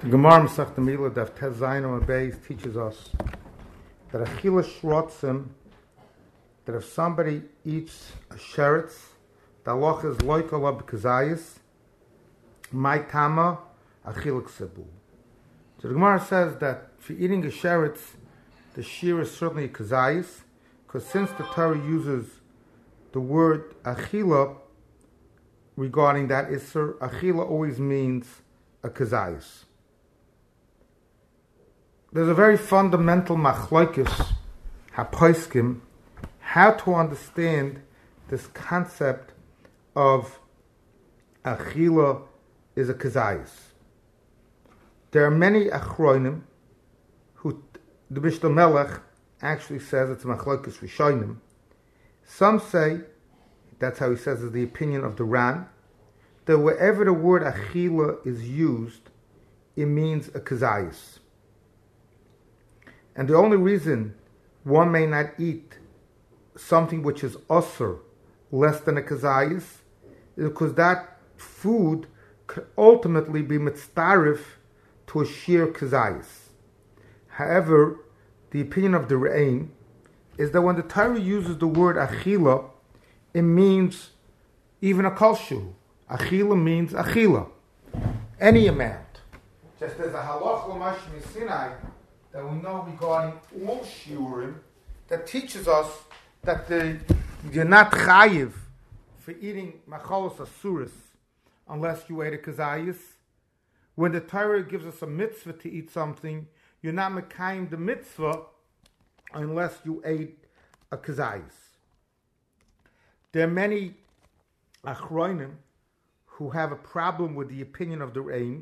The Gemara Masechta Milah Daf Tes Zayin Amud Beis teaches us that Achila Shrotzim, that if somebody eats a sheretz, the halacha is loikala b'kazayis, my tama achila ksebu. So the Gemara says that for eating a sheretz, the shear is certainly a kazayis, because since the Torah uses the word achila regarding that isser, achila always means a kazayis. There's a very fundamental machlokes haposkim how to understand this concept of achila is a kazayis. There are many achronim who the Mishnah Melech actually says it's machlokes rishonim. Some say, that's how he says is the opinion of the Ran, that wherever the word achila is used, it means a kazayis. And the only reason one may not eat something which is usr, less than a kazayis, is because that food could ultimately be mitzdarif to a sheer kazayis. However, the opinion of the Re'aim is that when the Torah uses the word achila, it means even a kolshu. Achila means achila, any amount. Just as a halach l'mash misinai that we know regarding all shiurim that teaches us that you're not chayiv for eating machalos asuris unless you ate a kazayis. When the Torah gives us a mitzvah to eat something, you're not mekayim the mitzvah unless you ate a kazayis. There are many achronim who have a problem with the opinion of the Re'aim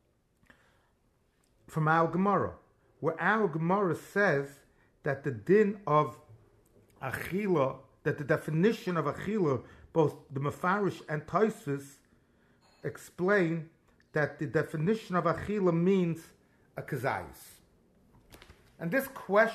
from our Gemara, where our Gemara says that the din of achila, that the definition of achila, both the Mefarish and Tosfos explain that the definition of achila means a kazayis. And this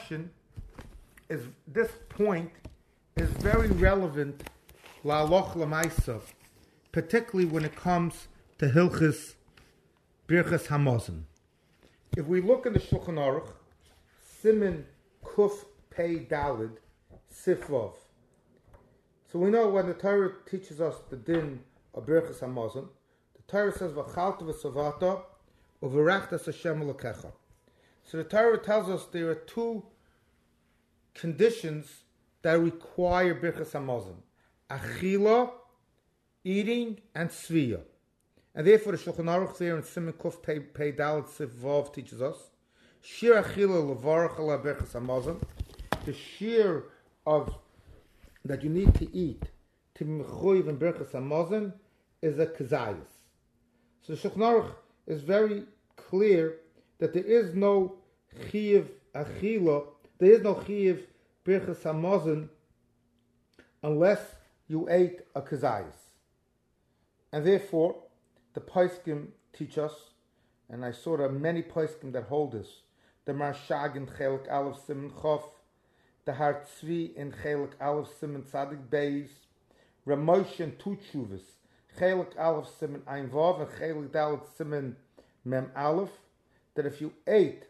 point is very relevant la'aloch l'maisa, particularly when it comes to Hilchis Birchas Hamazon. If we look in the Shulchan Aruch, Siman Kuf Pei Dalid Sifvav. So we know when the Torah teaches us the din of Birchas Hamazon, the Torah says V'chalta v'savata u'v'rachtas Hashem Elokecha. So the Torah tells us there are two conditions that require Birchas Hamazon: achila, eating, and sviyah. And therefore the Shulchan Aruch there in Siman Kuf Pei Daled Sif Vav teaches us shir achila levarach ala Birchas Hamazon, the shir of that you need to eat to be mechuyev in Birchas Hamazon is a kazayis. So the Shulchan Aruch is very clear that there is no chiyuv achila, there is no chiyuv Birchas Hamazon unless you ate a kazayis. And therefore, the poskim teach us, and I saw there are many poskim that hold this. The Marshag in Chelik Aleph Siman Chof, the Har Tzvi in Chelik Aleph Siman Tzadik Beis, Ramosh and two Tshuvas, Chelik Aleph Siman Ein Vav and Chelik Dalet Siman Mem Aleph, that if you ate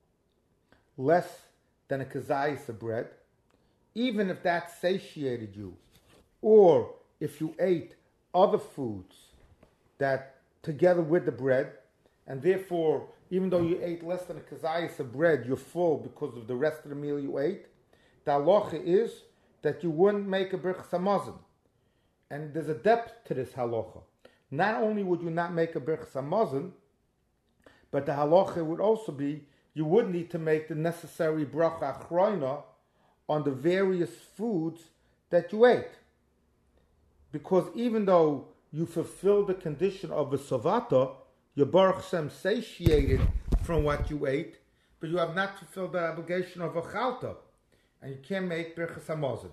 less than a kazayis of bread, even if that satiated you, or if you ate other foods that together with the bread, and therefore, even though you ate less than a kazayis of bread, you're full because of the rest of the meal you ate, the halacha is that you wouldn't make a Birchas Hamazon. And there's a depth to this halacha. Not only would you not make a Birchas Hamazon, but the halacha would also be you would need to make the necessary bracha achroina on the various foods that you ate. Because even though you fulfill the condition of a savata, you're Baruch Shem satiated from what you ate, but you have not fulfilled the obligation of a chalta, and you can't make Birchas Hamazon.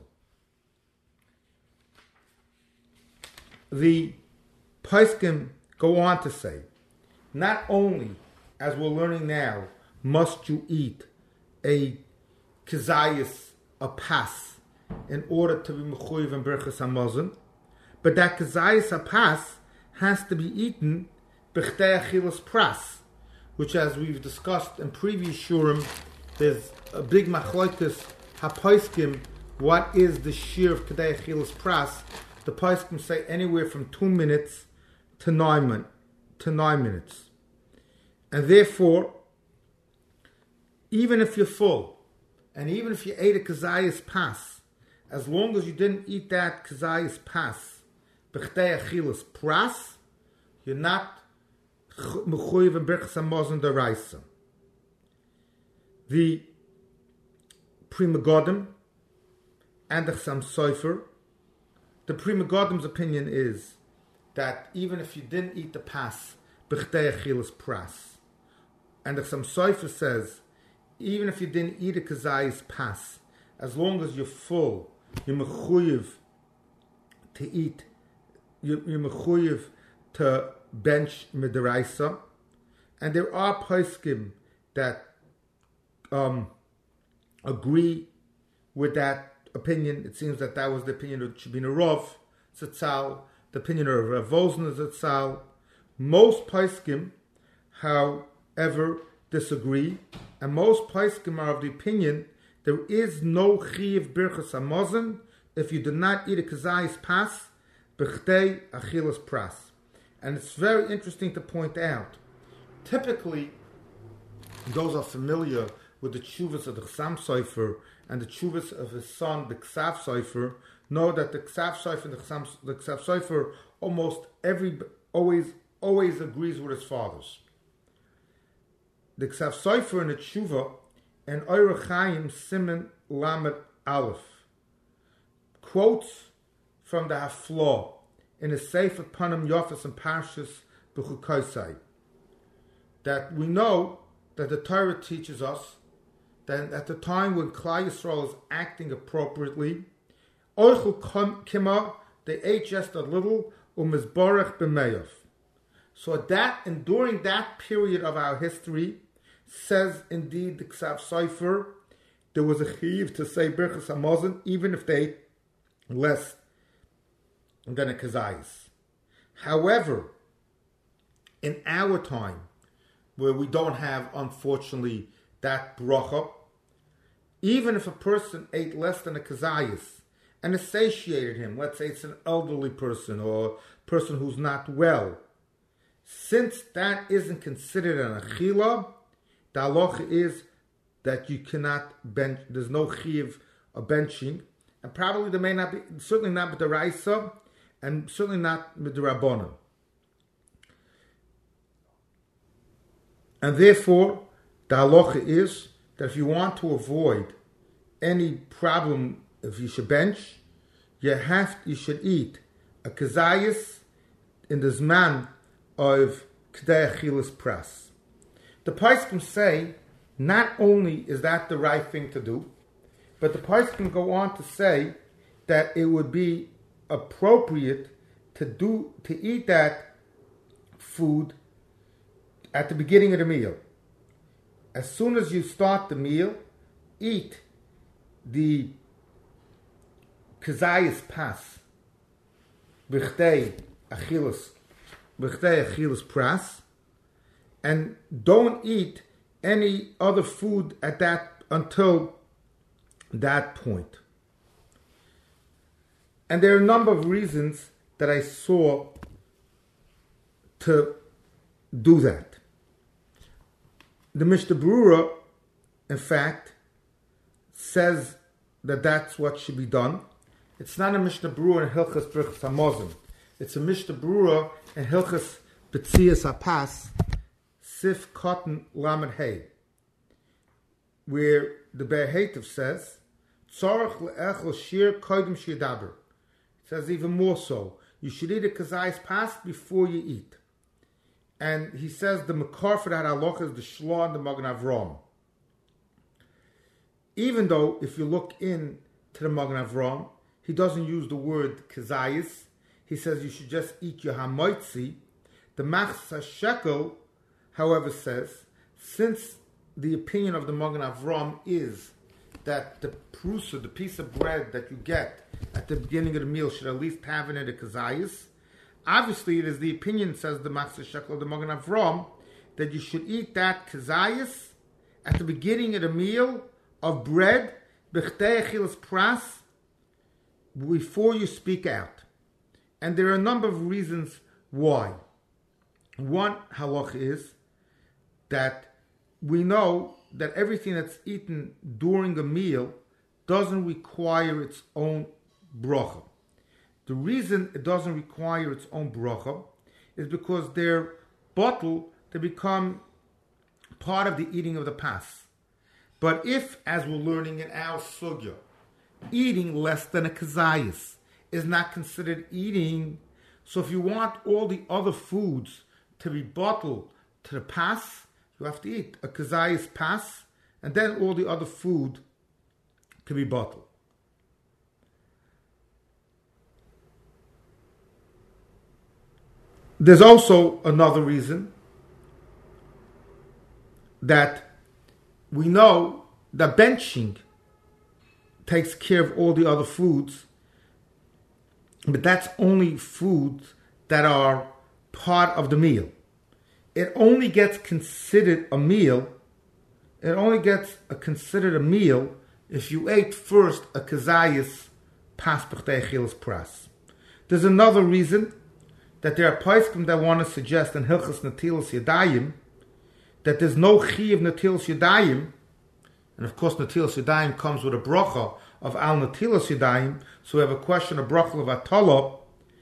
The poskim go on to say, not only, as we're learning now, must you eat a kazayis, a pas, in order to be mechuyev in Birchas Hamazon, but that kazayis apas has to be eaten b'chtei achilas pras, which, as we've discussed in previous shurim, there's a big machlokes hapoiskim. What is the shear of Kedei Achilas Pras? The poskim say anywhere from 2 minutes to 9 minutes, and therefore, even if you're full, and even if you ate a kazayas pas, as long as you didn't eat that kazayas pas, b'chdei achilas pras, you're not mechuyev in birchas hamazon deraisa. The Pri Megadim and the Chassam Sofer, the Pri Megadim's opinion is that even if you didn't eat the pas, b'chdei achilas pras, and the Chassam Sofer says, even if you didn't eat a kazayas pas, as long as you're full, you're mechuyev to eat, you're mechuyev to bench midaraisa. And there are poskim that agree with that opinion. It seems that was the opinion of Shabina Rov Zatzal, the opinion of Rav Wosner Zatzal. Most poskim, however, disagree, and most poskim are of the opinion there is no chiyuv birchas hamazon if you do not eat a kazayas pas b'chdei achilas pras. And it's very interesting to point out. Typically, those are familiar with the tshuvas of the Chassam Sofer and the tshuvas of his son, the Ksav Sofer, know that the Ksav Sofer and the Ksav Sofer always agrees with his fathers. The Ksav Sofer in the tshuva and Orach Chaim Siman Lamed Aleph quotes from the Haflah in a Sefer Panim Yofas and Parshas B'chukosai that we know that the Torah teaches us that at the time when Klal Yisrael is acting appropriately, Oichel Kima, they ate just a little, Umizborach B'meyav. So at that, and during that period of our history, says indeed the Ksav Sofer, there was a chiv to say Birchas Hamazon, even if they ate less than a kazayas. However, in our time, where we don't have, unfortunately, that bracha, even if a person ate less than a kazayas and it satiated him, let's say it's an elderly person or a person who's not well, since that isn't considered an achila, the halacha is that you cannot bench, there's no chiv of benching, and probably there may not be, certainly not with the raisa, and certainly not with the rabbanon. And therefore, the halacha is that if you want to avoid any problem, if you should bench, you should eat a kazayas in the zman of Kedei Achilas Pras. The poskim say not only is that the right thing to do, but the poskim go on to say that it would be appropriate to eat that food at the beginning of the meal. As soon as you start the meal, eat the kazayas pas b'chdei achilas pras, and don't eat any other food until that point. And there are a number of reasons that I saw to do that. The Mishnah Berurah, in fact, says that that's what should be done. It's not a Mishnah Berurah in Hilchas Birchas Hamazon. It's a Mishnah Berurah in Hilchas B'tzias HaPas, Sif Cotton Lamed Hay, where the Be'er Heitev says, Tzorach le'echel shir kodim shidaber. It says even more so, you should eat a kazayas pas before you eat. And he says the makar for that halacha is the Shlah and the Magen Avraham. Even though if you look in to the Magen Avraham, he doesn't use the word kazayas. He says you should just eat your hamoitzi. The Machzah Shekel, however, says, since the opinion of the Magen Avraham is that the prusa, the piece of bread that you get at the beginning of the meal, should at least have in it a kazayas. Obviously, it is the opinion, says the Machzah Shekel of the Magen Avraham, that you should eat that kazayas at the beginning of the meal of bread, b'chtei achilas pras, before you speak out. And there are a number of reasons why. One halach is that we know that everything that's eaten during a meal doesn't require its own bracha. The reason it doesn't require its own bracha is because they're bottled to become part of the eating of the pas. But if, as we're learning in our sugya, eating less than a kazayas is not considered eating, so if you want all the other foods to be bottled to the pas, you have to eat a kazayas pas, and then all the other food can be bottled. There's also another reason that we know that benching takes care of all the other foods, but that's only foods that are part of the meal. It only gets considered a meal. It only gets considered a meal if you ate first a kazayas pas b'chtei achilas pras. There's another reason that there are poskim that want to suggest in Hilchos Netilas Yadayim that there's no chi of Netilas Yadayim, and of course Netilas Yadayim comes with a bracha of Al Netilas Yadayim, so we have a question of bracha of Atala.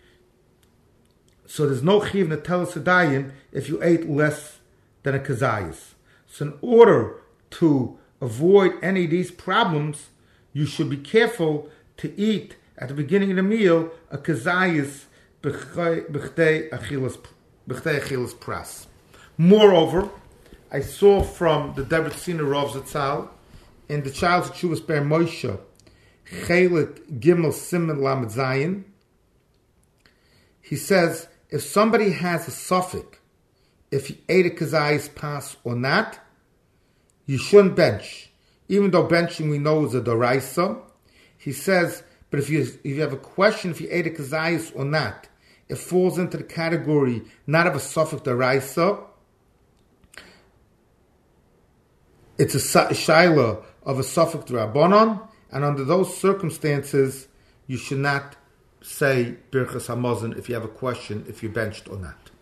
So there's no chi of Netilas Yadayim if you ate less than a kazayas. So in order to avoid any of these problems, you should be careful to eat at the beginning of the meal a kazayas b'chtei achilas pras. Moreover, I saw from the Debretziner Rav Zatzal in the Child's Teshuvas Ber Moshe Chelik Gimel Siman Lamed Zayin. He says if somebody has a suffix, if he ate a kazayas pas or not, you shouldn't bench. Even though benching we know is a doraisa, he says, but if you have a question if you ate a kazayas or not, it falls into the category not of a suffix doraisa. It's a shaila of a suffix drabanan, and under those circumstances, you should not say Birchas Hamazon if you have a question if you benched or not.